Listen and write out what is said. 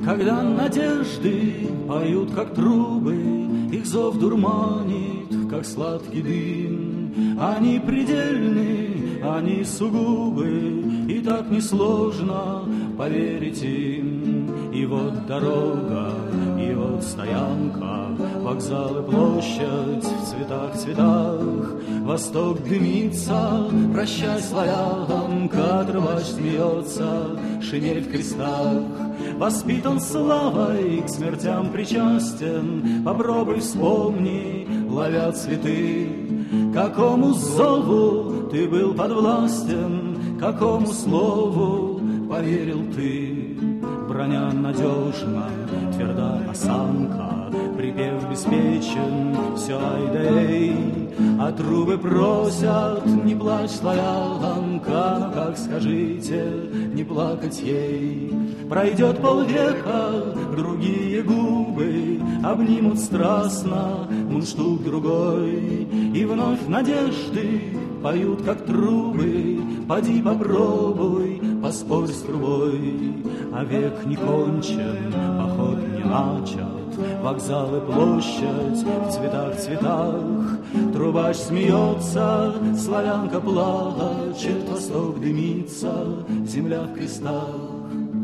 Когда надежды поют, как трубы, их зов дурманит, как сладкий дым. Они предельны, они сугубы, и так несложно поверить им. И вот дорога, и вот стоянка, вокзал и площадь в цветах. Восток дымится, прощай, славянка, трубач смеется, шинель в крестах. Воспитан славой, к смертям причастен, попробуй вспомни, ловя цветы. Какому зову ты был подвластен, какому слову поверил ты? Броня надежна, тверда осанка, припев беспечен, все ай да эй. А трубы просят, не плачь, славянка, но как скажите, не плакать ей? Пройдет полвека, другие губы обнимут страстно мундштук другой, и вновь надежды поют, как трубы. Поди попробуй, поспорь с трубой. А век не кончен, поход не начат, вокзал и площадь в цветах. Трубач смеется, славянка плачет, восток дымится, земля в крестах.